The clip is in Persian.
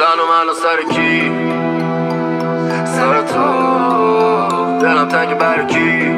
تنم الان سر کی؟ سر تو دلم تنگ برای کی؟